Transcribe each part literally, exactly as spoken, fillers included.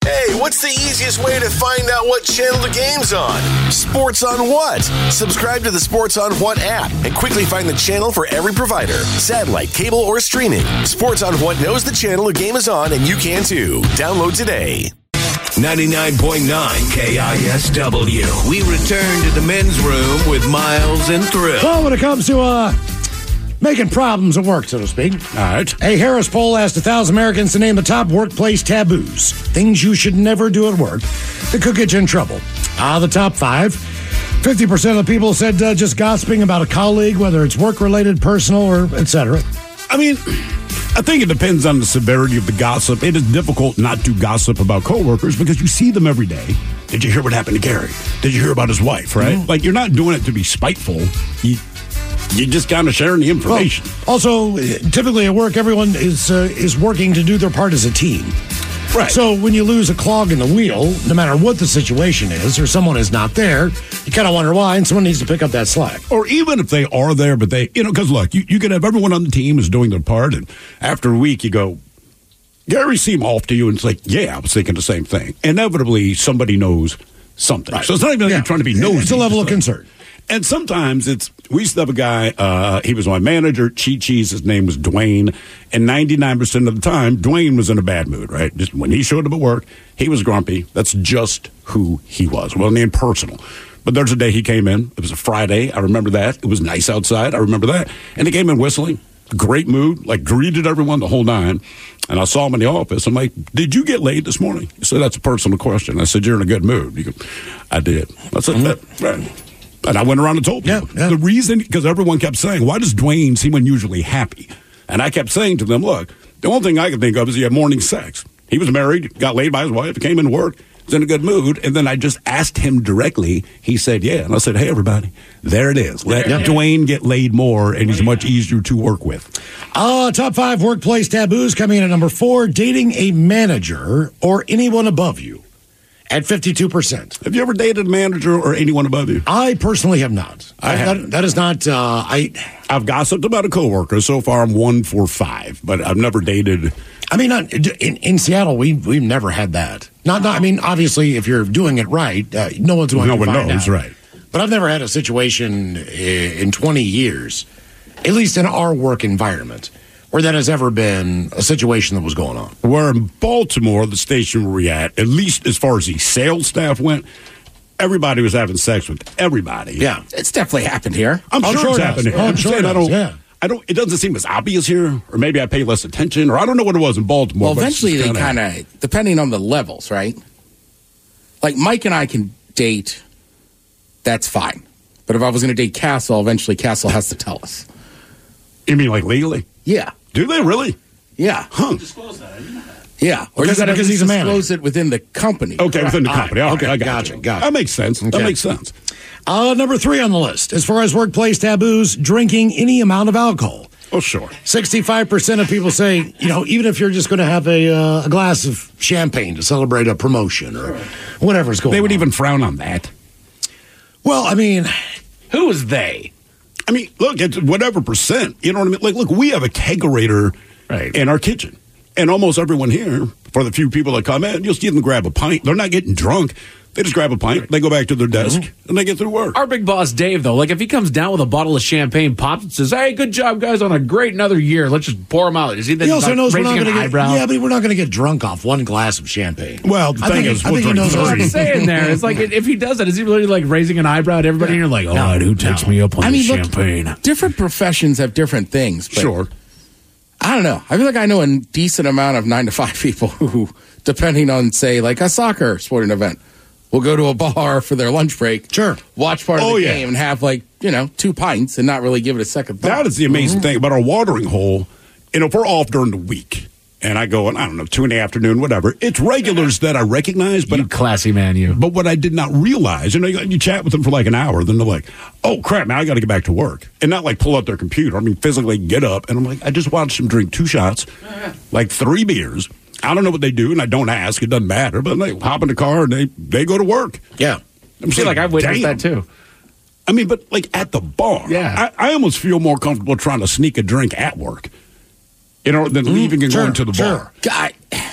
Hey, what's the easiest way to find out what channel the game's on? Sports on What? Subscribe to the Sports on What app and quickly find the channel for every provider, satellite, cable, or streaming. Sports on What knows the channel the game is on, and you can too. Download today. ninety-nine point nine K I S W. We return to the men's room with Miles and Thrill. Well, when it comes to uh, making problems at work, so to speak. All right. A Harris poll asked one thousand Americans to name the top workplace taboos, things you should never do at work that could get you in trouble. Ah, uh, the top five. fifty percent of the people said uh, just gossiping about a colleague, whether it's work-related, personal, or et cetera. I mean, I think it depends on the severity of the gossip. It is difficult not to gossip about coworkers because you see them every day. Did you hear what happened to Gary? Did you hear about his wife, right? Mm-hmm. Like, you're not doing it to be spiteful. You, you're just kind of sharing the information. Well, also, typically at work, everyone is uh, is working to do their part as a team. Right. So when you lose a clog in the wheel, no matter what the situation is, or someone is not there, you kind of wonder why, and someone needs to pick up that slack. Or even if they are there, but they, you know, because look, you, you can have everyone on the team is doing their part, and after a week you go, Gary seemed off to you, and it's like, yeah, I was thinking the same thing. Inevitably, somebody knows something. Right. So it's not even like yeah. you're trying to be nosy. It's a level of concern. And sometimes it's, we used to have a guy, uh, he was my manager, Chi Chi's, his name was Dwayne, and ninety-nine percent of the time, Dwayne was in a bad mood, right? Just when he showed up at work, he was grumpy. That's just who he was. Well, named personal. But there's a day he came in. It was a Friday. I remember that. It was nice outside. I remember that. And he came in whistling. Great mood, like greeted everyone the whole nine. And I saw him in the office. I'm like, did you get laid this morning? He said, that's a personal question. I said, you're in a good mood. Go, I did. I said, mm-hmm. that, right. And I went around and told people. Yeah, yeah. The reason, because everyone kept saying, why does Dwayne seem unusually happy? And I kept saying to them, look, the only thing I could think of is he had morning sex. He was married, got laid by his wife, came into work, was in a good mood, and then I just asked him directly. He said, yeah. And I said, hey, everybody, there it is. Let yeah. Dwayne get laid more, and he's much easier to work with. Uh, top five workplace taboos coming in at number four, dating a manager or anyone above you. At fifty-two percent. Have you ever dated a manager or anyone above you? I personally have not. I I, have. That, that is not, uh, I... I've gossiped about a coworker. So far, I'm one for five, but I've never dated... I mean, not, in, in Seattle, we, we've never had that. Not, not. I mean, obviously, if you're doing it right, uh, no one's going no to find out. No one knows, right. But I've never had a situation in twenty years, at least in our work environment, where that has ever been a situation that was going on. Where in Baltimore, the station where we're at, at least as far as the sales staff went, everybody was having sex with everybody. Yeah. It's definitely happened here. I'm oh, sure, sure it's it happened here. Oh, I'm I'm sure saying it I don't, yeah. I don't, it doesn't seem as obvious here, or maybe I pay less attention, or I don't know what it was in Baltimore. Well, eventually they kind of, depending on the levels, right? Like Mike and I can date, that's fine. But if I was going to date Castle, eventually Castle has to tell us. You mean like legally? Yeah. Do they really? Yeah. Huh. Disclose that. Yeah. Or because, you because he's a man. Disclose it within the company. Okay, within the company. All right, okay, I got gotcha, you. gotcha. That makes sense. Okay. That makes sense. Uh, number three on the list, as far as workplace taboos, drinking any amount of alcohol. Oh, sure. sixty-five percent of people say, you know, even if you're just going to have a, uh, a glass of champagne to celebrate a promotion or whatever's going on. They would on. even frown on that. Well, I mean, who is they? I mean, look, it's whatever percent. You know what I mean? Like, look, we have a kegerator right. in our kitchen. And almost everyone here, for the few people that come in, you'll see them grab a pint. They're not getting drunk. They just grab a pint, they go back to their desk, mm-hmm. and they get through work. Our big boss, Dave, though, like if he comes down with a bottle of champagne, pops and says, hey, good job, guys, on a great another year. Let's just pour them out. Is he, he also like, knows we're not raising going an to eyebrow? get, yeah, but we're not going to get drunk off one glass of champagne. Well, the I thing think, is, I we'll think he knows three. What I'm saying there is like if he does that, is he really like raising an eyebrow at everybody? Yeah. And you're like, all right, who takes no. me up on I the mean, champagne? Look, different professions have different things. But sure. I don't know. I feel like I know a decent amount of nine to five people who, depending on, say, like a soccer sporting event, will go to a bar for their lunch break. Sure. Watch part of oh, the yeah. game and have, like, you know, two pints and not really give it a second thought. That is the amazing mm-hmm. thing about our watering hole. You know, if we're off during the week, and I go, and I don't know, two in the afternoon, whatever, it's regulars that I recognize. But you classy man, you. But what I did not realize, you know, you, you chat with them for like an hour, then they're like, oh, crap, man, I got to get back to work. And not like pull out their computer. I mean, physically get up. And I'm like, I just watched them drink two shots, like three beers. I don't know what they do, and I don't ask. It doesn't matter. But they hop in the car, and they, they go to work. Yeah. I feel like I've witnessed that, too. I mean, but like at the bar. Yeah. I, I almost feel more comfortable trying to sneak a drink at work, you know, than mm, leaving and sure, going to the sure. bar. God,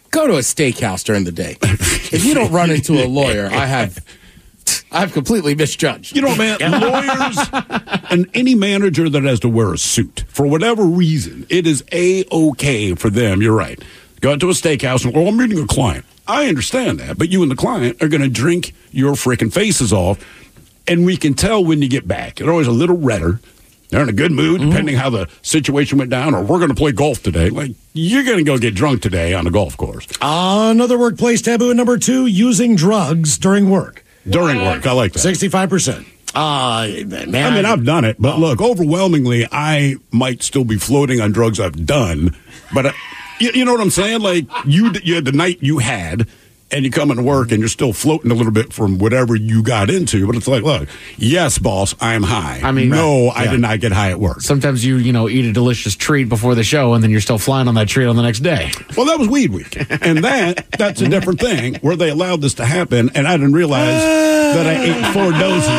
Go to a steakhouse during the day. If you don't run into a lawyer, I have I've completely misjudged. You know, man, lawyers and any manager that has to wear a suit, for whatever reason, it is A-okay for them. You're right. Go out to a steakhouse and, oh, I'm meeting a client. I understand that, but you and the client are going to drink your freaking faces off, and we can tell when you get back. They're always a little redder. They're in a good mood, depending mm. how the situation went down, or we're going to play golf today. Like, you're going to go get drunk today on the golf course. Uh, another workplace taboo, number two, using drugs during work. During work, I like that. sixty-five percent. Uh, man. I mean, I've done it, but oh. look, overwhelmingly, I might still be floating on drugs I've done, but I, you, you know what I'm saying? Like, you, you had the night you had, and you come into work and you're still floating a little bit from whatever you got into. But it's like, look, yes, boss, I'm high. I mean, no, yeah. I did not get high at work. Sometimes you, you know, eat a delicious treat before the show, and then you're still flying on that treat on the next day. Well, that was weed week. And that, that's a different thing, where they allowed this to happen, and I didn't realize uh, that I ate four doses.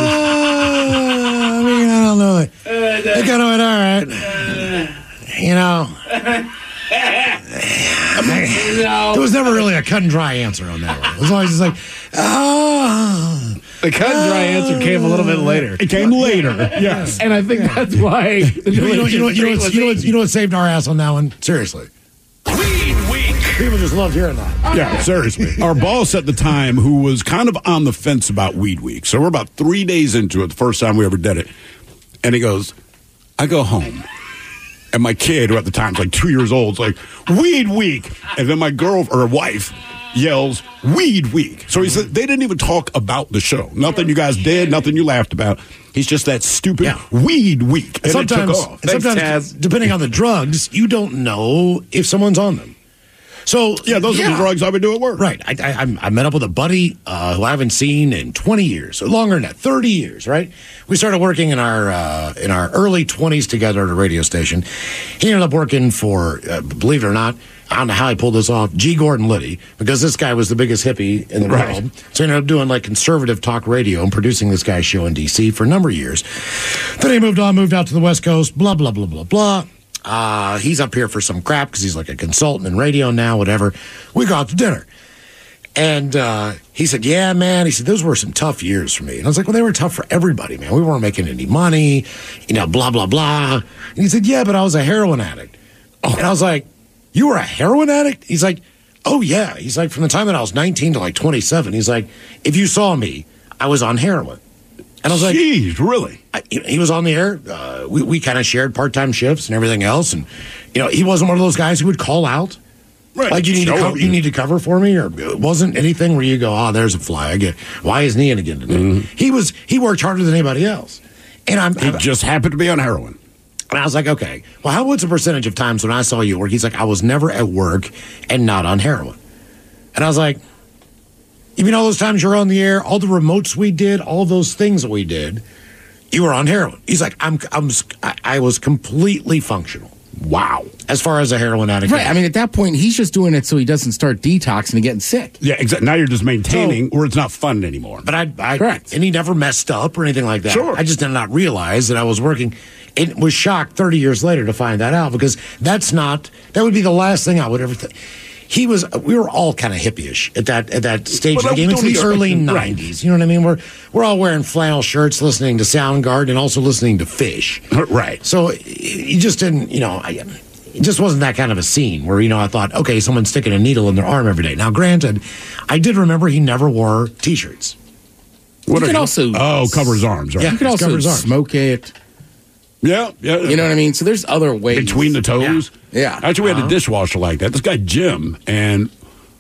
Uh, I mean, I don't know. It, it kind of went all right. You know. I mean, no. There was never really a cut and dry answer on that one. It was always just like, oh. The cut and dry oh. answer came a little bit later. It came later, yes. And I think that's why. The you, know, you, know, you, know, you, know, you, know, you know what saved our ass on that one? Seriously. Weed Week. People just loved hearing that. Yeah, seriously. Our boss at the time, who was kind of on the fence about Weed Week, so we're about three days into it, the first time we ever did it, and he goes, I go home. And my kid, who at the time was like two years old, is like, Weed Week. And then my girl or wife yells, Weed Week. So he said they didn't even talk about the show. Nothing you guys did, nothing you laughed about. He's just that stupid yeah. Weed Week. And sometimes, it took off. And sometimes depending on the drugs, you don't know if someone's on them. So yeah, those yeah. are the drugs I would do at work. Right. I, I, I met up with a buddy uh, who I haven't seen in twenty years, longer than that, thirty years. Right. We started working in our uh, in our early twenties together at a radio station. He ended up working for, uh, believe it or not, I don't know how he pulled this off, G. Gordon Liddy, because this guy was the biggest hippie in the right. world. So he ended up doing like conservative talk radio and producing this guy's show in D C for a number of years. Then he moved on, moved out to the West Coast. Blah blah blah blah blah. Uh, he's up here for some crap because he's like a consultant in radio now, whatever. We go out to dinner. And uh, he said, yeah, man. He said, those were some tough years for me. And I was like, well, they were tough for everybody, man. We weren't making any money, you know, blah, blah, blah. And he said, yeah, but I was a heroin addict. Oh. And I was like, you were a heroin addict? He's like, oh, yeah. He's like, from the time that I was nineteen to like twenty-seven, he's like, if you saw me, I was on heroin. And I was like, "Jeez, really?" I, he was on the air. Uh, we we kind of shared part-time shifts and everything else. And you know, he wasn't one of those guys who would call out, right? Like you need to cover, you need to cover for me, or it wasn't anything where you go, "Oh, there's a fly. I get why isn't he in again today?" Mm-hmm. He was he worked harder than anybody else, and I'm he I'm, just happened to be on heroin. And I was like, "Okay, well, how what's the percentage of times when I saw you at work?" He's like, "I was never at work and not on heroin," and I was like, "You know those times you're on the air, all the remotes we did, all those things that we did." You were on heroin. He's like, I'm, I'm, I was completely functional. Wow. As far as a heroin addict. Right. I mean, at that point, he's just doing it so he doesn't start detoxing and getting sick. Yeah, exactly. Now you're just maintaining, so, or it's not fun anymore. But I, I Correct. And he never messed up or anything like that. Sure. I just did not realize that I was working. It was shocked thirty years later to find that out, because that's not, that would be the last thing I would ever think. He was, we were all kind of hippie-ish at that at that stage well, of the game. It's the early right. nineties. You know what I mean? We're we're all wearing flannel shirts, listening to Soundgarden, and also listening to Fish. Right. So you just didn't, you know, I, it just wasn't that kind of a scene where, you know, I thought, okay, someone's sticking a needle in their arm every day. Now, granted, I did remember he never wore T-shirts. What you could also oh cover his arms. Right? Yeah, you could also smoke it. Yeah, yeah. You know what I mean? So there's other ways. Between the toes? Yeah. yeah. Actually, we had uh-huh. a dishwasher like that. This guy, Jim, and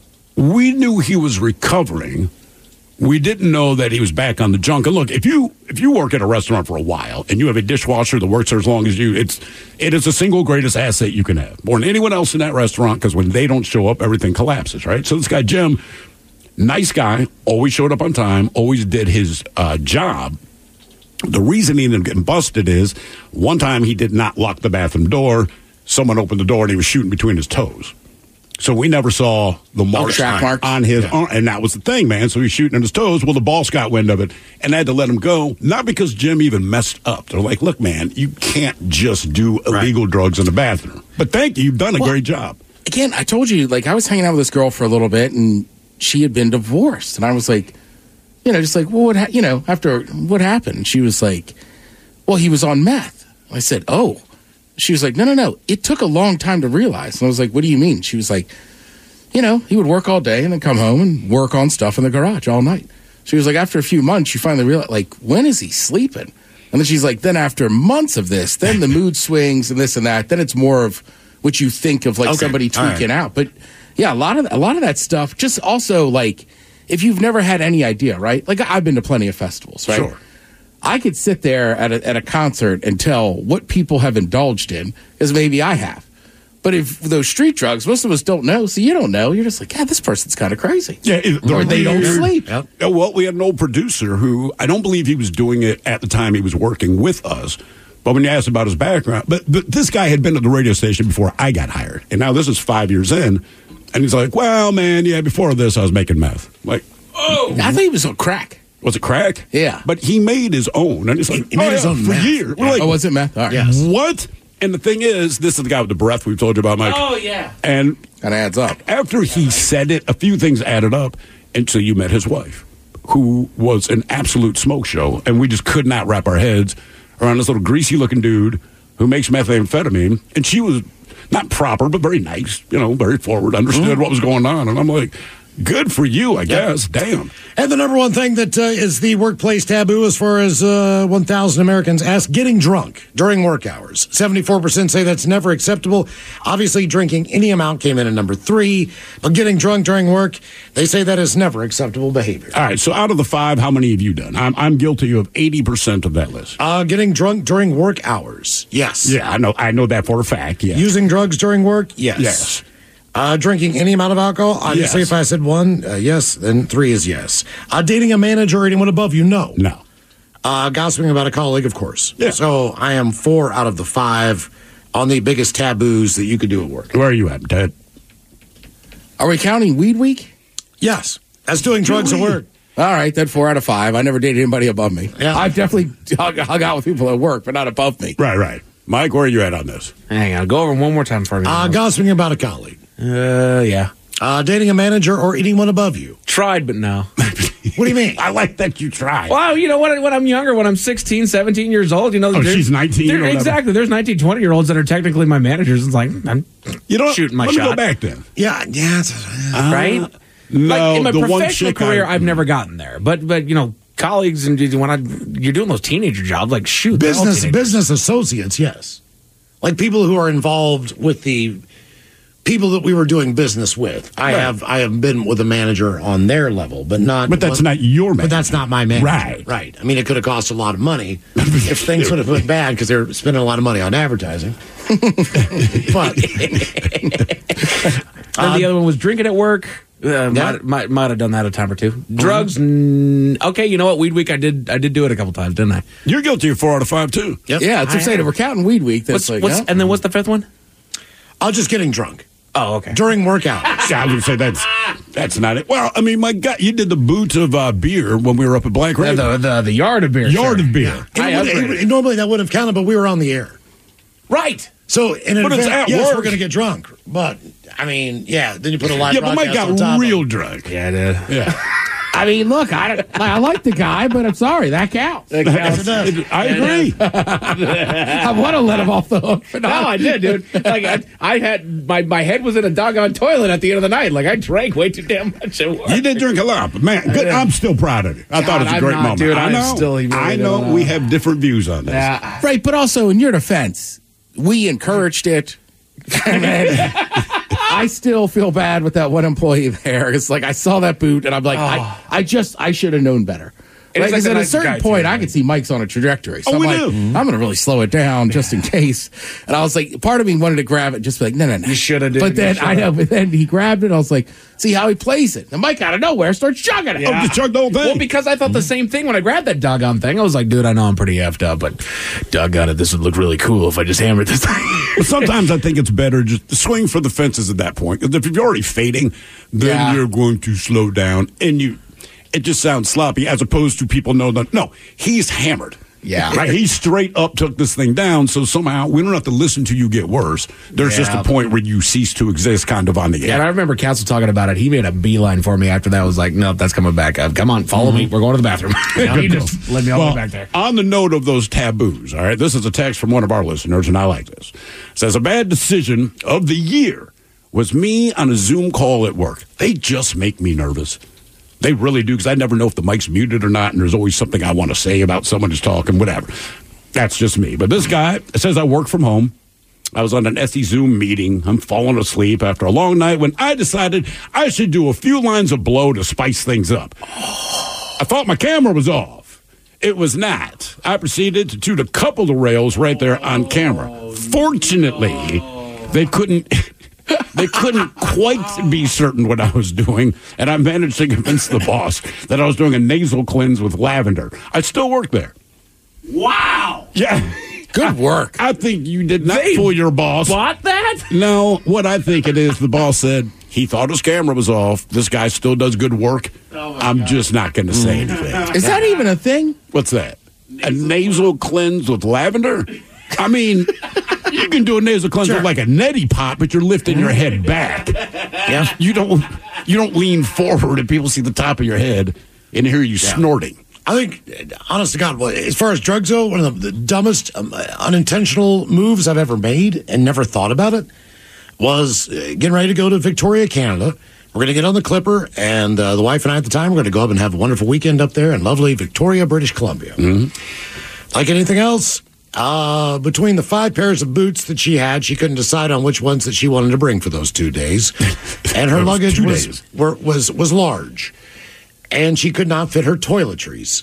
we knew he was recovering. We didn't know that he was back on the junk. And look, if you if you work at a restaurant for a while and you have a dishwasher that works there as long as you, it's it is the single greatest asset you can have. More than anyone else in that restaurant, because when they don't show up, everything collapses, right? So this guy, Jim, nice guy, always showed up on time, always did his uh, job. The reason he ended up getting busted is one time he did not lock the bathroom door. Someone opened the door and he was shooting between his toes. So we never saw the marks oh, on, marks. on his yeah. arm. And that was the thing, man. So he's shooting in his toes. Well, the boss got wind of it and had to let him go. Not because Jim even messed up. They're like, look, man, you can't just do illegal right. drugs in the bathroom. But thank you. You've done a well, great job. again, I told you, like, I was hanging out with this girl for a little bit, and she had been divorced. And I was like, you know, just like, well, what, ha-? you know, after, what happened? And she was like, well, he was on meth. I said, oh. She was like, no, no, no. It took a long time to realize. And I was like, what do you mean? She was like, you know, he would work all day and then come home and work on stuff in the garage all night. She was like, after a few months, you finally realize, like, when is he sleeping? And then she's like, then after months of this, then the mood swings and this and that. Then it's more of what you think of, like, Okay. somebody tweaking All right. out. But yeah, a lot of a lot of that stuff. Just also, like, if you've never had any idea, right? Like, I've been to plenty of festivals, right? Sure. I could sit there at a, at a concert and tell what people have indulged in, because maybe I have. But if those street drugs, most of us don't know, so you don't know. You're just like, yeah, this person's kind of crazy. Yeah, it- the Or they don't weird- sleep. Yep. Yeah, well, we had an old producer who I don't believe he was doing it at the time he was working with us. But when you asked about his background, but, but this guy had been at the radio station before I got hired. And now this is five years in. And he's like, well, man, yeah, before this, I was making meth. Like, oh. I thought he was on crack. Was it crack? Yeah. But he made his own. And he's like, He- he made oh, his yeah, own for meth. years. We're like, Oh, was it meth? All right. Yes. what? And the thing is, this is the guy with the breath we've told you about, Mike. Oh, yeah. And Kind of adds up. after he said it, a few things added up until you met his wife, who was an absolute smoke show. And we just could not wrap our heads around this little greasy looking dude who makes methamphetamine. And she was not proper, but very nice, you know, very forward, understood what was going on. And I'm like, good for you, I guess. Damn. And the number one thing that uh, is the workplace taboo as far as uh, one thousand Americans ask, getting drunk during work hours. seventy-four percent say that's never acceptable. Obviously, drinking any amount came in at number three, but getting drunk during work, they say that is never acceptable behavior. All right, so out of the five, how many have you done? I'm, I'm guilty of eighty percent of that list. Uh, getting drunk during work hours, yes. Yeah, I know I know that for a fact, yeah. Using drugs during work, yes. Yes. Uh, drinking any amount of alcohol, obviously, Yes. if I said one, uh, yes, then three is yes. Uh, dating a manager or anyone above you, no. No. Uh, gossiping about a colleague, of course. Yeah. So I am four out of the five on the biggest taboos that you could do at work. Where are you at, Ted? Are we counting weed week? Yes. That's doing drugs at work. All right, then four out of five. I never dated anybody above me. Yeah. I've definitely hung, hung out with people at work, but not above me. Right, right. Mike, where are you at on this? Hang on. Go over one more time for me. Uh, gossiping about a colleague. Uh, yeah. Uh, dating a manager or anyone above you. Tried, but no. What do you mean? I like that you tried. Well, you know, when, when I'm younger, when I'm sixteen, seventeen years old, you know. Oh, there's- she's nineteen there- or whatever. Exactly. There's nineteen, twenty year olds that are technically my managers. It's like, I'm You know, shooting my let me shot. go back then. Yeah, yeah. It's, uh, right? No, like, in my the one professional chick career, I- I've never gotten there. But, but you know, colleagues and when I, you're doing those teenager jobs, like, shoot. they're all business teenagers. business associates, yes. Like people who are involved with the people that we were doing business with. I Right. have I have been with a manager on their level, but not. But that's not your But manager. that's not my manager. Right. Right. I mean, it could have cost a lot of money if things would have went bad because they're spending a lot of money on advertising. But And the other one was drinking at work. Uh, might, might might have done that a time or two. Drugs, mm, okay. You know what? Weed week, I did I did do it a couple times, didn't I? You're guilty of four out of five, too. Yep. Yeah, it's I saying am. if we're counting weed week, that's What's, like, what's yeah. and then what's the fifth one? I'm just getting drunk Oh, okay. during work hours. Yeah, I would say that's that's not it. Well, I mean, my God, you did the boot of uh, beer when we were up at Black Uh, Raven. the, the the yard of beer, Yard sure. of beer. It I would- it upgraded. would- normally that would have counted, but we were on the air. Right. So in But it's advance, at yes, work. we're going to get drunk. But I mean, yeah. Then you put a live Yeah, but Mike broadcast on top got of real it. drunk. Yeah, I did. Yeah. I mean, look, I, I like the guy, but I'm sorry, that counts. Yes, it does. I agree. I want to let him off the hook. But No, I did, dude. Like I, I had my, my head was in a doggone toilet at the end of the night. Like I drank way too damn much. At work. You did drink a lot, but man, good. I'm still proud of you. I thought it was a I'm great not, moment. dude. I I'm know. still humiliated I know on we that. have different views on this. Yeah. Right, but also in your defense, we encouraged it. And then I still feel bad with that one employee there. It's like I saw that boot and I'm like, I, I just I should have known better. And it's Like, like 'cause the at a nice certain guy, point, too, I right? could see Mike's on a trajectory. So Oh, I'm we like, do. I'm going to really slow it down just in case. And I was like, part of me wanted to grab it, just be like, no, no, no. You shoulda did. But You then shoulda. I know, but then he grabbed it. I was like, see how he plays it. And Mike out of nowhere starts chugging it. Oh, just chug the whole thing. Well, because I thought the same thing when I grabbed that doggone thing. I was like, dude, I know I'm pretty effed up, but doggone it, this would look really cool if I just hammered this thing. But sometimes I think it's better just to swing for the fences at that point. Because if you're already fading, then Yeah. you're going to slow down, and you. It just sounds sloppy, as opposed to people know that no, he's hammered. Yeah. Like, he straight up took this thing down, so somehow we don't have to listen to you get worse. There's Yeah. just a point where you cease to exist kind of on the Yeah, air. and I remember Council talking about it. He made a beeline for me after that. I was like, no, that's coming back up. Come on, follow me. We're going to the bathroom. he just led me all the Well, way back there. on the note of those taboos, all right, this is a text from one of our listeners, and I like this. It says, a bad decision of the year was me on a Zoom call at work. They just make me nervous. They really do, because I never know if the mic's muted or not, and there's always something I want to say about someone who's talking, whatever. That's just me. But this guy says I work from home. I was on an S E Zoom meeting. I'm falling asleep after a long night when I decided I should do a few lines of blow to spice things up. I thought my camera was off. It was not. I proceeded to toot a couple of rails right there on camera. Fortunately, they couldn't... They couldn't quite be certain what I was doing, and I managed to convince the boss that I was doing a nasal cleanse with lavender. I still work there. Wow. Yeah. Good work. I think you did not They fool your boss. Bought that? No, what I think it is, the boss said he thought his camera was off. This guy still does good work. I'm just not going to say anything. Is that even a thing? What's that? A nasal cleanse with lavender? I mean, you can do a nasal cleanse with like a neti pot, but you're lifting your head back. Yeah, you don't you don't lean forward and people see the top of your head and hear you snorting. I think, honest to God, well, as far as drugs go, one of the, the dumbest um, unintentional moves I've ever made and never thought about it was uh, getting ready to go to Victoria, Canada. We're going to get on the Clipper, and uh, the wife and I at the time, we're going to go up and have a wonderful weekend up there in lovely Victoria, British Columbia. Mm-hmm. Like anything else, uh, between the five pairs of boots that she had, she couldn't decide on which ones that she wanted to bring for those two days. And her Those luggage two was, days. were, was, was large. And she could not fit her toiletries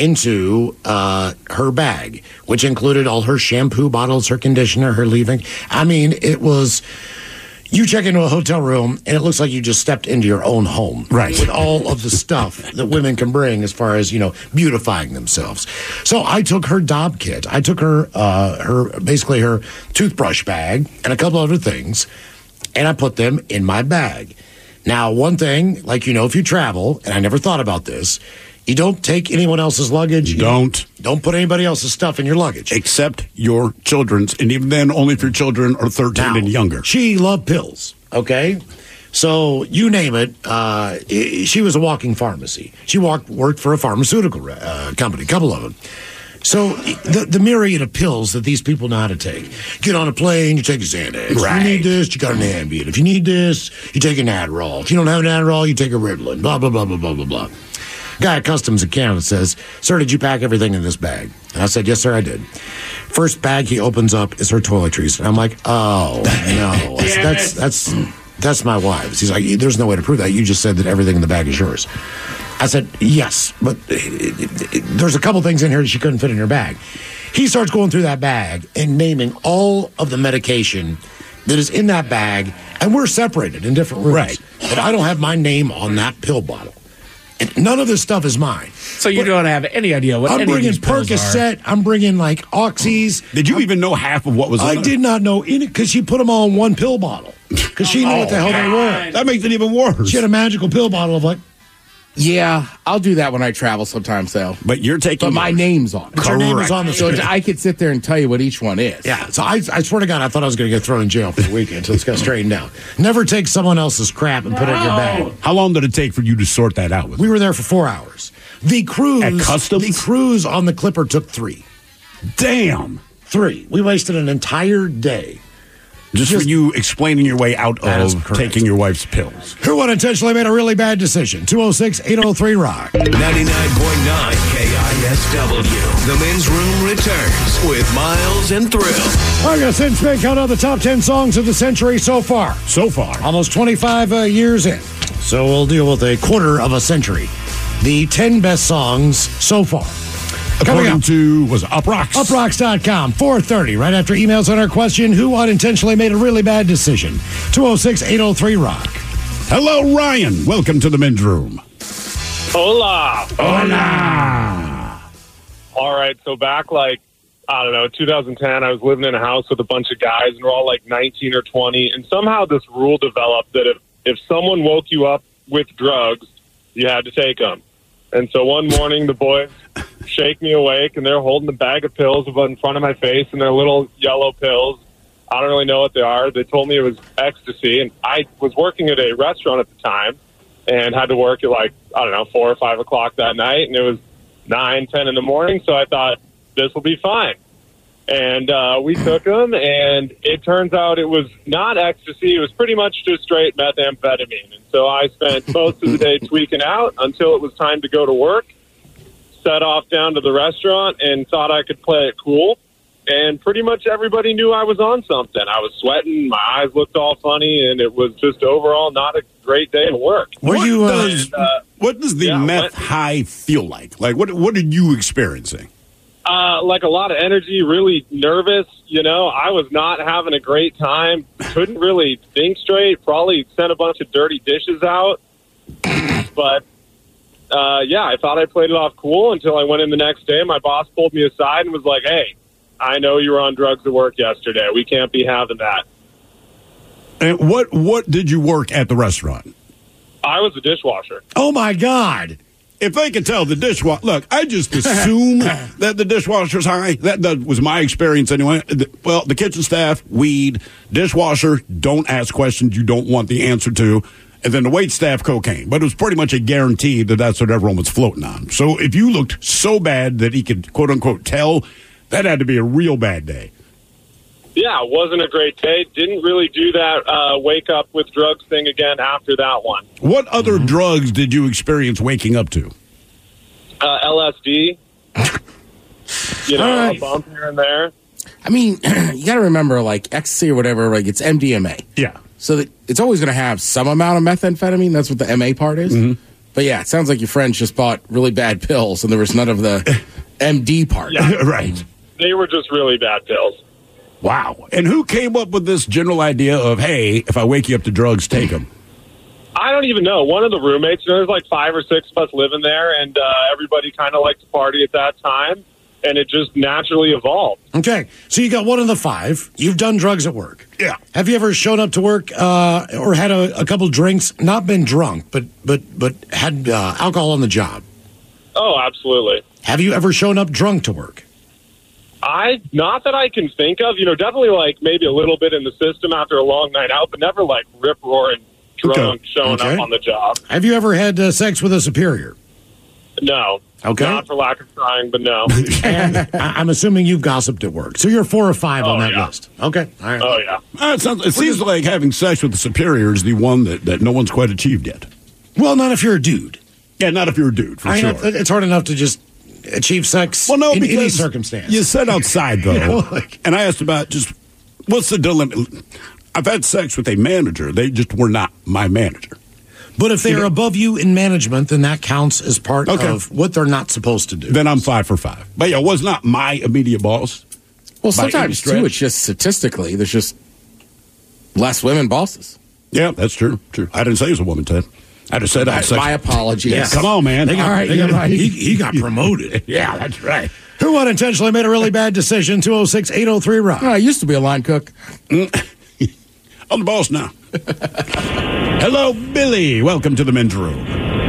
into uh, her bag, which included all her shampoo bottles, her conditioner, her leave-in. I mean, it was... You check into a hotel room, and it looks like you just stepped into your own home. Right. With all of the stuff that women can bring as far as, you know, beautifying themselves. So I took her Dob kit. I took her, uh, her basically her toothbrush bag and a couple other things, and I put them in my bag. Now, one thing, like, you know, if you travel, and I never thought about this, you don't take anyone else's luggage. You Don't. Don't put anybody else's stuff in your luggage. Except your children's, and even then, only if your children are thirteen Now, and younger. She loved pills, okay? So you name it, uh, i- she was a walking pharmacy. She walked, worked for a pharmaceutical uh, company, a couple of them. So the, the myriad of pills that these people know how to take. Get on a plane, you take a Xanax. If Right. you need this, you got an Ambien. If you need this, you take an Adderall. If you don't have an Adderall, you take a Ritalin. Blah, blah, blah, blah, blah, blah, blah. Guy at Customs in Canada says, "Sir, did you pack everything in this bag?" And I said, "Yes, sir, I did." First bag he opens up is her toiletries. And I'm like, "Oh, no. That's, that's, that's my wife's." He's like, "There's no way to prove that. You just said that everything in the bag is yours." I said, "Yes, but it, it, it, there's a couple things in here that she couldn't fit in her bag." He starts going through that bag and naming all of the medication that is in that bag, and we're separated in different rooms. Right. But I don't have my name on that pill bottle. And none of this stuff is mine. So you don't have any idea what I'm any of bringing these pills are. Percocet. I'm bringing like Oxys. Did you even know half of what was in I it? did not know in it because she put them all in one pill bottle because she knew what the hell they were. That makes it even worse. She had a magical pill bottle of like, Yeah, I'll do that when I travel sometimes, though. But you're taking But my yours. name's on it. but your name is on the So script. I could sit there and tell you what each one is. Yeah, so I, I swear to God, I thought I was going to get thrown in jail for the weekend until this got straightened out. Never take someone else's crap and put it in your bag. How long did it take for you to sort that out with We were there for four hours. The cruise, At Customs? the cruise on the Clipper took three. Damn. Three. We wasted an entire day. Just, Just- for you explaining your way out That is of correct. taking your wife's pills. Who unintentionally made a really bad decision? two oh six, eight oh three, rock. ninety-nine point nine K I S W. The men's room returns with Miles and Thrill. I'm going to send Smith count on the top ten songs of the century so far. So far. Almost twenty-five uh, years in. So we'll deal with a quarter of a century. The ten best songs so far. Coming According up. to, was it Uprocks? Uprocks dot com, four thirty, right after emails on our question, who unintentionally made a really bad decision? two oh six, eight oh three, rock. Hello, Ryan. Welcome to the men's room. Hola. Hola. All right, so back like, I don't know, two thousand ten, I was living in a house with a bunch of guys, and we're all like nineteen or twenty, and somehow this rule developed that if, if someone woke you up with drugs, you had to take them. And so one morning, the boys shake me awake, and they're holding a bag of pills in front of my face, and they're little yellow pills. I don't really know what they are. They told me it was ecstasy, and I was working at a restaurant at the time and had to work at, like, I don't know, four or five o'clock that night, and it was nine, ten in the morning, so I thought, this will be fine. And uh, we took them, and it turns out it was not ecstasy. It was pretty much just straight methamphetamine. And so I spent most of the day tweaking out until it was time to go to work, set off down to the restaurant, and thought I could play it cool. And pretty much everybody knew I was on something. I was sweating, my eyes looked all funny, and it was just overall not a great day at work. Were what you? Uh, does, And, uh, what does the yeah, meth what- high feel like? Like, what what are you experiencing? Uh, like a lot of energy, really nervous. You know, I was not having a great time. Couldn't really think straight. Probably sent a bunch of dirty dishes out. But, uh, yeah, I thought I played it off cool until I went in the next day. My boss pulled me aside and was like, hey, I know you were on drugs at work yesterday. We can't be having that. And what what did you work at the restaurant? I was a dishwasher. oh my God! If they could tell the dishwasher, look, I just assume that the dishwasher's high. That, that was my experience anyway. The- Well, the kitchen staff, weed, dishwasher, don't ask questions you don't want the answer to, and then the wait staff, cocaine. But it was pretty much a guarantee that that's what everyone was floating on. So if you looked so bad that he could, quote unquote, tell, that had to be a real bad day. Yeah, it wasn't a great day. Didn't really do that uh, wake up with drugs thing again after that one. What other drugs did you experience waking up to? Uh, L S D. You know, All right. a bump here and there. I mean, you got to remember, like ecstasy or whatever, like it's M D M A. Yeah. So that it's always going to have some amount of methamphetamine. That's what the M A part is. Mm-hmm. But yeah, it sounds like your friends just bought really bad pills, and there was none of the M D part. Yeah. Right. They were just really bad pills. Wow. And who came up with this general idea of, hey, if I wake you up to drugs, take them? I don't even know. One of the roommates, you know, there's like five or six of us living there, and uh, everybody kind of liked to party at that time, and it just naturally evolved. Okay, so you got one of the five. You've done drugs at work. Yeah. Have you ever shown up to work uh, or had a, a couple drinks, not been drunk, but but but had uh, alcohol on the job? Oh, absolutely. Have you ever shown up drunk to work? I, not that I can think of, you know, definitely like maybe a little bit in the system after a long night out, but never like rip-roaring drunk Okay. showing Okay. up on the job. Have you ever had uh, sex with a superior? No. Okay. Not for lack of trying, but no. And I- I'm assuming you've gossiped at work. So you're four or five Oh, on that yeah. list. Okay. All right. Oh, yeah. Uh, it sounds, it seems like having sex with the superior is the one that, that no one's quite achieved yet. Well, not if you're a dude. Yeah, not if you're a dude, for I sure. mean, it's hard enough to just achieve sex Well, no, in because any circumstance. you said outside, though, You know, like- and I asked about just, what's the dilemma? I've had sex with a manager. They just were not my manager. But if they are above you in management, then that counts as part Okay. of what they're not supposed to do. Then I'm five for five. But yeah, it was not my immediate boss. Well, By any sometimes stretch. too, it's just statistically, there's just less women bosses. Yeah, that's true. True. I didn't say it was a woman, Ted. I just said I had sex. My apologies. Yes. Come on, man. They got, All right, they got- you're right. He, he got promoted. Yeah, that's right. Who unintentionally made a really bad decision? two oh six, eight oh three, Rock. Oh, I used to be a line cook. I'm the boss now. Hello, Billy. Welcome to the men's room.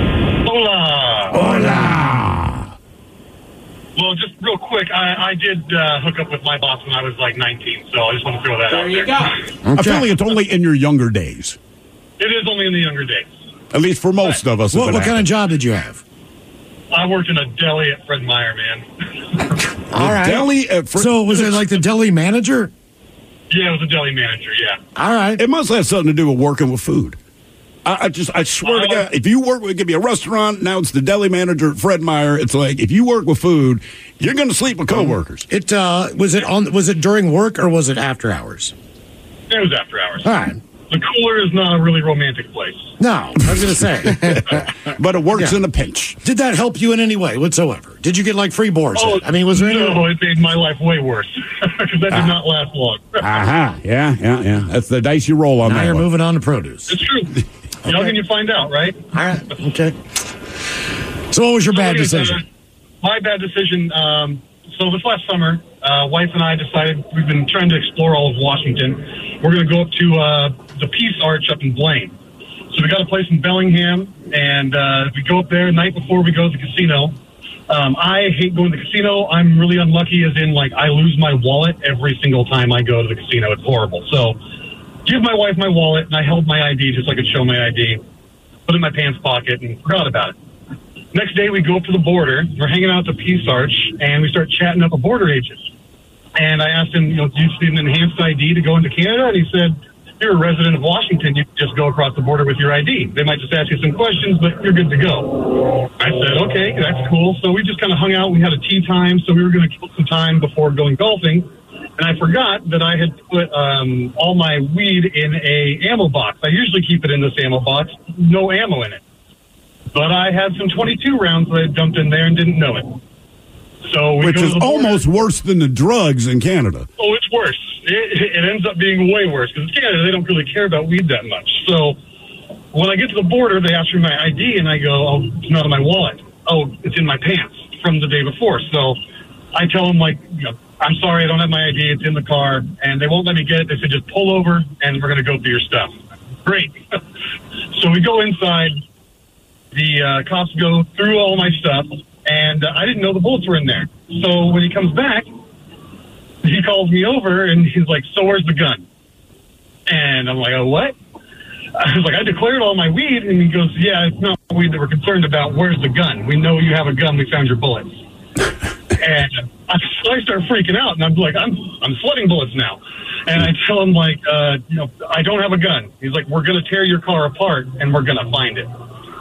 Hola. Hola. Well, just real quick, I, I did uh, hook up with my boss when I was like nineteen, so I just want to throw that There out you there. go. I feel like it's only in your younger days. It is only in the younger days. At least for most of us. What, if it what kind of happened. job did you have? I worked in a deli at Fred Meyer, man. All right. Deli at Fr- So was it like the deli manager? Yeah, I was a deli manager, yeah. All right. It must have something to do with working with food. I, I just, I swear to God, if you work with, it could be a restaurant, now it's the deli manager at Fred Meyer. It's like, if you work with food, you're going to sleep with coworkers. It uh, was it on? Was it during work or was it after hours? It was after hours. All right. The cooler is not a really romantic place. No, I was going to say. But it works Yeah. in a pinch. Did that help you in any way whatsoever? Did you get like free boards? Oh, I mean, was there any? no, it made my life way worse because that did not last long. Aha. Yeah, yeah, yeah. That's the dice you roll on Now that you're one. moving on to produce. It's true. Young and you find out, right? All right. Okay. So what was your bad anyways, decision? uh, my bad decision. Um, so this last summer, uh, wife and I decided we've been trying to explore all of Washington. We're going to go up to uh, the Peace Arch up in Blaine. So we got a place in Bellingham, and uh, we go up there the night before we go to the casino. Um, I hate going to the casino. I'm really unlucky, as in, like, I lose my wallet every single time I go to the casino. It's horrible. So, give my wife my wallet, and I held my I D just so I could show my I D. Put it in my pants pocket and forgot about it. Next day, we go up to the border. We're hanging out at the Peace Arch, and we start chatting up a border agent. And I asked him, you know, do you need an enhanced I D to go into Canada? And he said, you're a resident of Washington. You can just go across the border with your I D. They might just ask you some questions, but you're good to go. I said, okay, that's cool. So we just kind of hung out. We had a tea time, so we were going to kill some time before going golfing. And I forgot that I had put um, all my weed in a ammo box. I usually keep it in this ammo box, no ammo in it. But I had some twenty-two rounds that I dumped in there and didn't know it. So we Which go is to the almost worse than the drugs in Canada. Oh, it's worse. It, it ends up being way worse because in Canada, they don't really care about weed that much. So when I get to the border, they ask for my I D, and I go, oh, it's not in my wallet. Oh, it's in my pants from the day before. So I tell them, like, you know, I'm sorry, I don't have my I D. It's in the car. And they won't let me get it. They said, just pull over, and we're going to go through your stuff. Great. So we go inside. The uh, cops go through all my stuff, and uh, I didn't know the bullets were in there. So when he comes back, he calls me over, and he's like, so where's the gun? And I'm like, oh, what? I was like, I declared all my weed, and he goes, yeah, it's not weed that we're concerned about. Where's the gun? We know you have a gun. We found your bullets. And I, so I start freaking out, and I'm like, I'm I'm sweating bullets now. And I tell him, like, uh, you know, I don't have a gun. He's like, we're going to tear your car apart, and we're going to find it.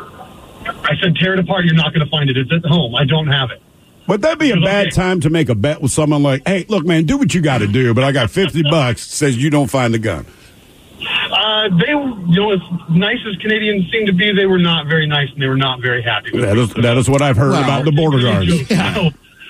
I said, tear it apart. You're not going to find it. It's at home. I don't have it. Would that be a bad okay. time to make a bet with someone like, hey, look, man, do what you got to do, but I got fifty bucks says you don't find the gun? Uh, they, you know, as nice as Canadians seem to be, they were not very nice, and they were not very happy with that me. Is, that is what I've heard Well, about the border guards. Yeah.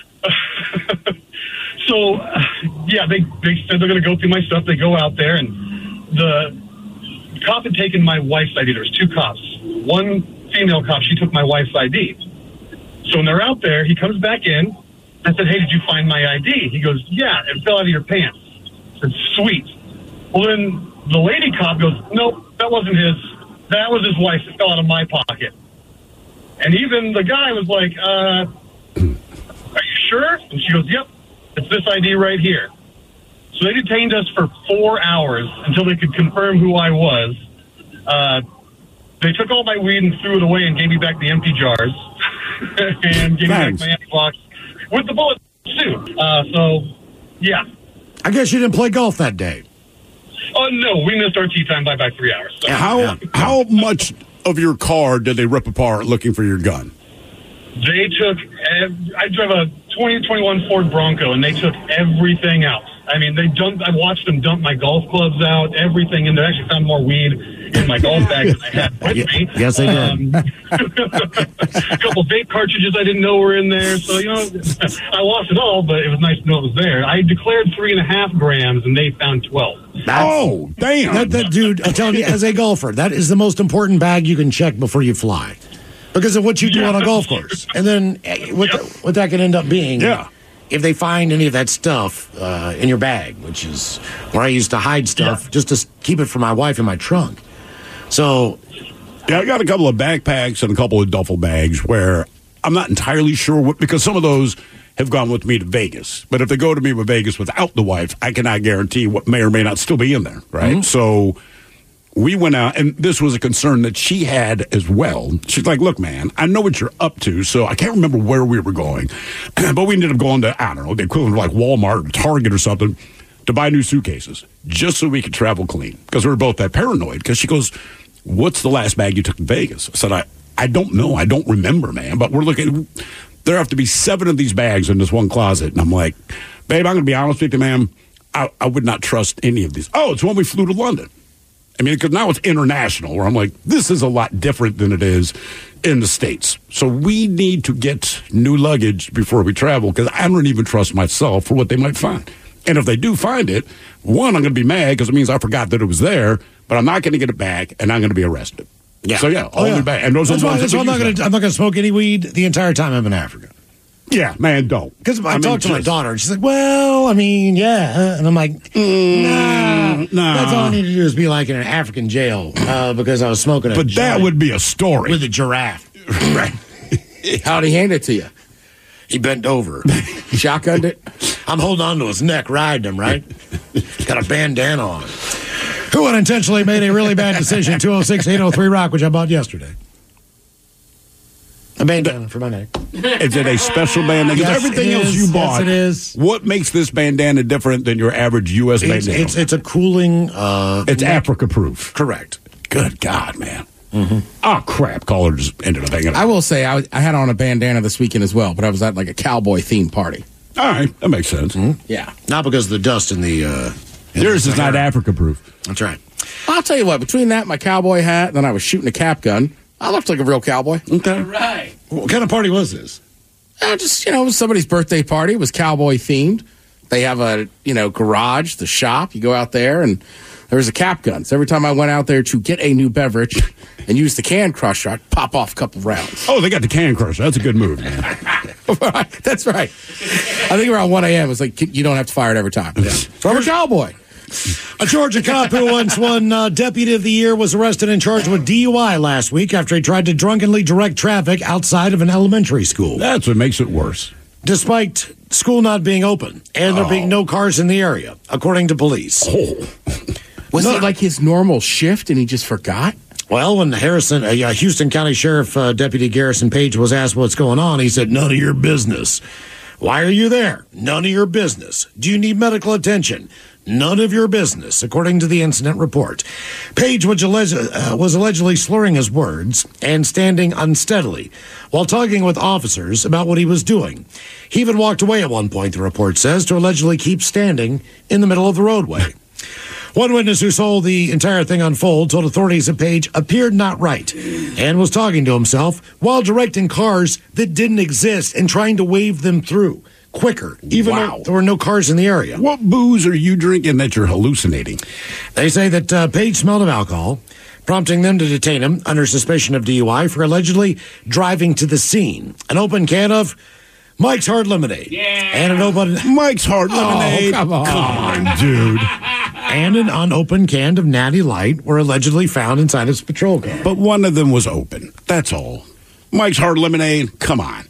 So, uh, yeah, they, they said they're going to go through my stuff. They go out there, and the cop had taken my wife's I D. There was two cops. One female cop, she took my wife's I D. So when they're out there, he comes back in. I said, hey, did you find my I D? He goes, yeah, it fell out of your pants. I said, sweet. Well, then the lady cop goes, nope, that wasn't his. That was his wife's. It fell out of my pocket. And even the guy was like, uh, are you sure? And she goes, yep, it's this I D right here. So they detained us for four hours until they could confirm who I was. Uh, They took all my weed and threw it away and gave me back the empty jars and gave Thanks. me back my box with the bullets, too. Uh, so, yeah. I guess you didn't play golf that day. Oh, no, we missed our tea time by about three hours. So. How Yeah. how much of your car did they rip apart looking for your gun? They took, ev- I drive a twenty twenty-one Ford Bronco, and they took everything out. I mean, they dumped, I watched them dump my golf clubs out, everything in there. I actually found more weed in my golf bag than I had with Yeah, me. yes, they did. Um, a couple vape cartridges I didn't know were in there. So, you know, I lost it all, but it was nice to know it was there. I declared three and a half grams, and they found twelve. Oh, damn. That, that dude, I'm telling you, as a golfer, that is the most important bag you can check before you fly, because of what you do on a golf course, and then eh, what, what that can end up being. Yeah. If they find any of that stuff uh, in your bag, which is where I used to hide stuff, Yeah. just to s- keep it from my wife in my trunk. So, Yeah, I got a couple of backpacks and a couple of duffel bags where I'm not entirely sure what, because some of those have gone with me to Vegas. But if they go to me with Vegas without the wife, I cannot guarantee what may or may not still be in there, right? Mm-hmm. So we went out, and this was a concern that she had as well. She's like, look, man, I know what you're up to, so I can't remember where we were going. But we ended up going to, I don't know, the equivalent of like Walmart or Target or something to buy new suitcases just so we could travel clean, because we were both that paranoid. Because she goes, what's the last bag you took in Vegas? I said, I, I don't know. I don't remember, man. But we're looking, there have to be seven of these bags in this one closet. And I'm like, babe, I'm going to be honest with you, man. I, I would not trust any of these. Oh, it's when we flew to London. I mean, because now it's international, where I'm like, this is a lot different than it is in the States. So we need to get new luggage before we travel, because I don't even trust myself for what they might find. And if they do find it, one, I'm going to be mad because it means I forgot that it was there, but I'm not going to get it back, and I'm going to be arrested. yeah. So, yeah, all Oh, yeah. the back. And those That's are the why, ones that's that why I'm they not use going to I'm not going to smoke any weed the entire time I'm in Africa. Yeah, man, don't. Because I, I mean, talked to my just- daughter, and she's like, well, I mean, yeah. And I'm like, nah, nah. That's all I need to do is be like in an African jail uh, because I was smoking a But that joint would be a story. with a giraffe. right. How'd he hand it to you? He bent over. Shotgunned it. I'm holding on to his neck, riding him, right? Got a bandana on. Who unintentionally made a really bad decision? two oh six, eight oh three, rock, which I bought yesterday. A bandana for my neck. Is it a special bandana? Because Yes, everything it else is. you Yes, bought, it is. what makes this bandana different than your average U S It's, bandana? it's, it's a cooling... Uh, It's neck- Africa proof. Correct. Good God, man. Mm-hmm. Oh, crap. Caller just ended up hanging I up. will say I, was- I had on a bandana this weekend as well, but I was at like a cowboy themed party. All right. That makes sense. Yeah. Not because of the dust in the... Uh, in Yours the is not hair. Africa proof. That's right. I'll tell you what, between that and my cowboy hat, and then I was shooting a cap gun, I looked like a real cowboy. Okay. Right. What kind of party was this? Uh, just, you know, it was somebody's birthday party. It was cowboy themed. They have a, you know, garage, the shop. You go out there, and there was a cap gun. So every time I went out there to get a new beverage and use the can crusher, I'd pop off a couple rounds. Oh, they got the can crusher. That's a good move, man. That's right. I think around one a.m. it was like, you don't have to fire it every time. Yeah. So I'm a cowboy. A Georgia cop who once won uh, Deputy of the Year was arrested and charged with D U I last week after he tried to drunkenly direct traffic outside of an elementary school. That's what makes it worse. Despite school not being open and there being no cars in the area, according to police. Oh. Was No. it like his normal shift and he just forgot? Well, when Harrison, uh, uh, Houston County Sheriff uh, Deputy Garrison Page was asked what's going on, he said, none of your business. Why are you there? None of your business. Do you need medical attention? None of your business, according to the incident report. Page was, alleged, uh, was allegedly slurring his words and standing unsteadily while talking with officers about what he was doing. He even walked away at one point, the report says, to allegedly keep standing in the middle of the roadway. One witness who saw the entire thing unfold told authorities that Page appeared not right and was talking to himself while directing cars that didn't exist and trying to wave them through quicker, even Wow. though there were no cars in the area. What booze are you drinking that you're hallucinating? They say that uh, Page smelled of alcohol, prompting them to detain him under suspicion of D U I for allegedly driving to the scene. An open can of Mike's Hard Lemonade. Yeah. And an open Mike's Hard Lemonade. come on. Come on, dude. and an unopened can of Natty Light were allegedly found inside his patrol car. But one of them was open. That's all. Mike's Hard Lemonade. Come on.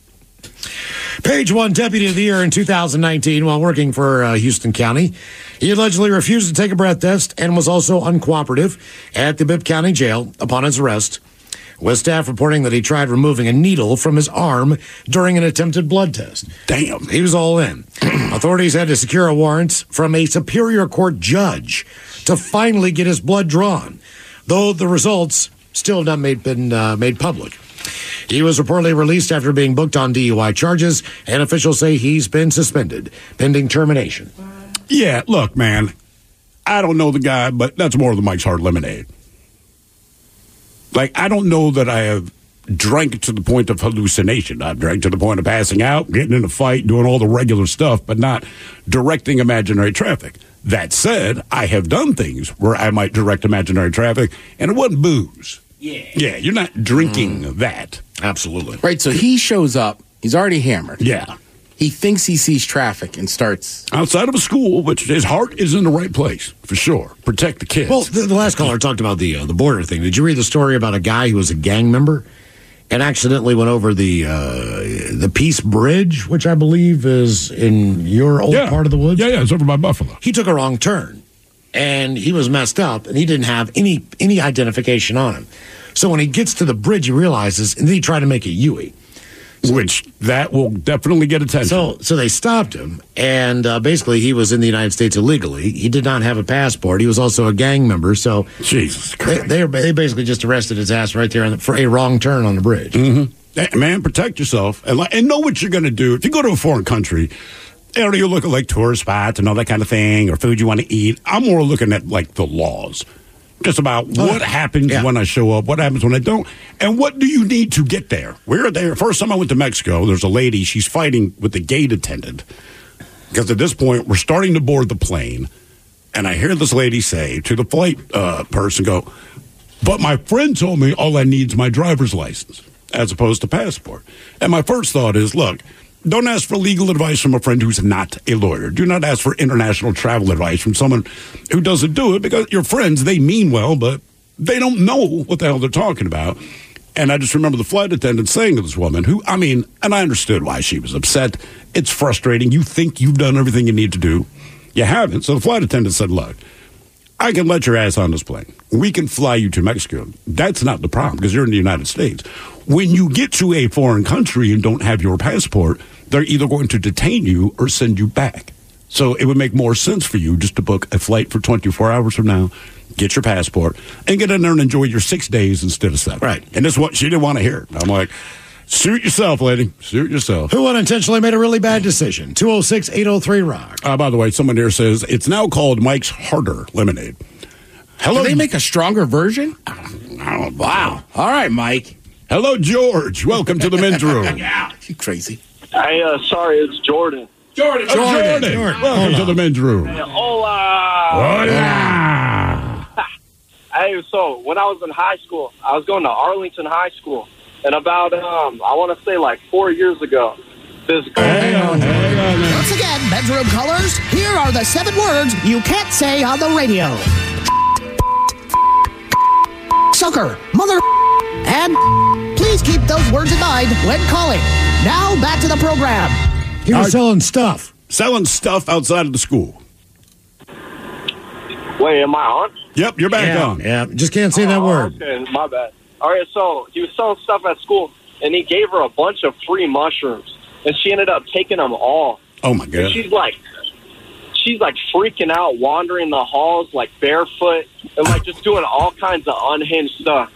Page won Deputy of the Year in two thousand nineteen while working for uh, Houston County. He allegedly refused to take a breath test and was also uncooperative at the Bibb County Jail upon his arrest, with staff reporting that he tried removing a needle from his arm during an attempted blood test. Damn. He was all in. Authorities had to secure a warrant from a Superior Court judge to finally get his blood drawn, though the results still have not made, been uh, made public. He was reportedly released after being booked on D U I charges, and officials say he's been suspended, pending termination. Yeah, look, man. I don't know the guy, but that's more than Mike's Hard Lemonade. Like, I don't know that I have drank to the point of hallucination. I've drank to the point of passing out, getting in a fight, doing all the regular stuff, but not directing imaginary traffic. That said, I have done things where I might direct imaginary traffic, and it wasn't booze. Yeah. Yeah, you're not drinking mm. that. Absolutely. Right, so he shows up. He's already hammered. Yeah. He thinks he sees traffic and starts... Outside of a school, which his heart is in the right place, for sure. Protect the kids. Well, the, the last caller talked about the uh, the border thing. Did you read the story about a guy who was a gang member and accidentally went over the uh, the Peace Bridge, which I believe is in your old yeah. part of the woods? Yeah, yeah, it's over by Buffalo. He took a wrong turn, and he was messed up, and he didn't have any any identification on him. So when he gets to the bridge, he realizes, and then he tried to make a U-ey. So, which that will definitely get attention. So, so they stopped him, and uh, basically he was in the United States illegally. He did not have a passport. He was also a gang member. So, Jesus they, Christ. they, they basically just arrested his ass right there on the, for a wrong turn on the bridge. Mm-hmm. Hey, man, protect yourself and, and know what you're going to do. If you go to a foreign country, you know, you're looking like tourist spots and all that kind of thing, or food you want to eat. I'm more looking at like the laws. Just about what happens yeah. when I show up, what happens when I don't, and what do you need to get there? We're there. First time I went to Mexico, there's a lady, she's fighting with the gate attendant. Because at this point, we're starting to board the plane, and I hear this lady say to the flight uh, person, go, but my friend told me all I need is my driver's license, as opposed to passport. And my first thought is, look, don't ask for legal advice from a friend who's not a lawyer. Do not ask for international travel advice from someone who doesn't do it, because your friends, they mean well, but they don't know what the hell they're talking about. And I just remember the flight attendant saying to this woman, who, I mean, and I understood why she was upset. It's frustrating. You think you've done everything you need to do. You haven't. So the flight attendant said, look, I can let your ass on this plane. We can fly you to Mexico. That's not the problem because you're in the United States. When you get to a foreign country and don't have your passport, they're either going to detain you or send you back. So it would make more sense for you just to book a flight for twenty-four hours from now, get your passport, and get in there and enjoy your six days instead of seven. Right. And this is what she didn't want to hear. I'm like, suit yourself, lady. Suit yourself. Who unintentionally made a really bad decision? two oh six, eight oh three, rock. Uh, by the way, someone here says it's now called Mike's Harder Lemonade. Hello. Do they make a stronger version? Oh, Wow. All right, Mike. Hello, George. Welcome to the men's room. Yeah. You crazy. Hey, uh, sorry, it's Jordan. Jordan. Oh, Jordan. Jordan. Welcome to the men's room. Hey, hola. Hola. Hey, so when I was in high school, I was going to Arlington High School, and about, um, I want to say like four years ago, this girl... Hang on, hang on now. Once again, bedroom callers, here are the seven words you can't say on the radio. Sucker, mother, and please keep those words in mind when calling. Now, back to the program. He was selling stuff. Selling stuff outside of the school. Wait, am I on? Yep, you're back yeah, on. Yeah, just can't say that Oh, word. Okay, my bad. All right, so he was selling stuff at school, and he gave her a bunch of free mushrooms, and she ended up taking them all. Oh, my And God. she's like, she's like freaking out, wandering the halls like barefoot, and like just doing all kinds of unhinged stuff.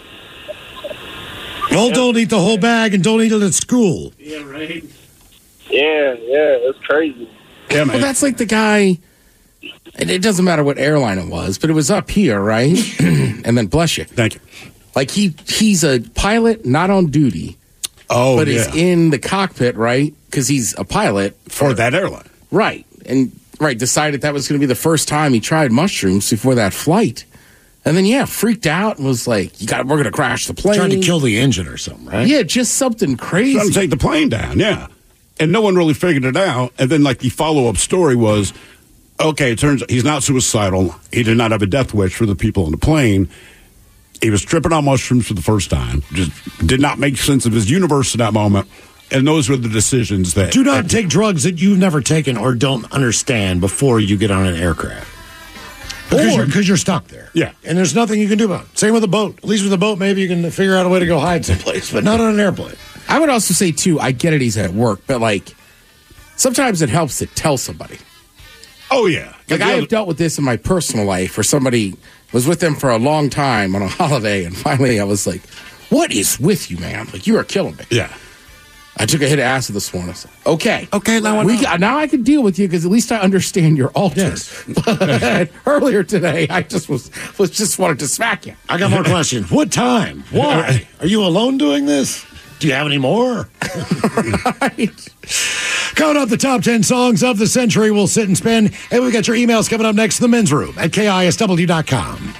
Well, don't eat the whole bag and don't eat it at school. Yeah, right. Yeah, yeah, it's crazy. Yeah, man. Well, that's like the guy. And it doesn't matter what airline it was, but it was up here, right? And then, bless you. Thank you. Like he he's a pilot, not on duty, Oh, but yeah. is in the cockpit, right? Because he's a pilot For that airline. right? And right decided that was going to be the first time he tried mushrooms before that flight, and then yeah, freaked out and was like, "You got, we're going to crash the plane." Tried to kill the engine or something, right? Yeah, just something crazy. Trying to take the plane down, yeah. And no one really figured it out. And then, like, the follow-up story was, okay, it turns out he's not suicidal. He did not have a death wish for the people on the plane. He was tripping on mushrooms for the first time. Just did not make sense of his universe at that moment. And those were the decisions that... Do not take drugs that you've never taken or don't understand before you get on an aircraft. Because Or- you're, because you're stuck there. Yeah. And there's nothing you can do about it. Same with a boat. At least with a boat, maybe you can figure out a way to go hide someplace, but not on an airplane. I would also say too, I get it, he's at work, but like sometimes it helps to tell somebody. Oh, yeah. Like I have dealt with this in my personal life, where somebody was with them for a long time on a holiday, and finally I was like, "What is with you, man? Like you are killing me." Yeah. I took a hit of acid this morning. So, okay, Okay, now I we know. got, now I can deal with you because at least I understand your alters. But earlier today, I just was was just wanted to smack you. I got more questions. What time? Why? Are you alone doing this? Do you have any more? Right. Coming up, the top ten songs of the century. We'll sit and spin. And we got your emails coming up next to the men's room at K I S W dot com.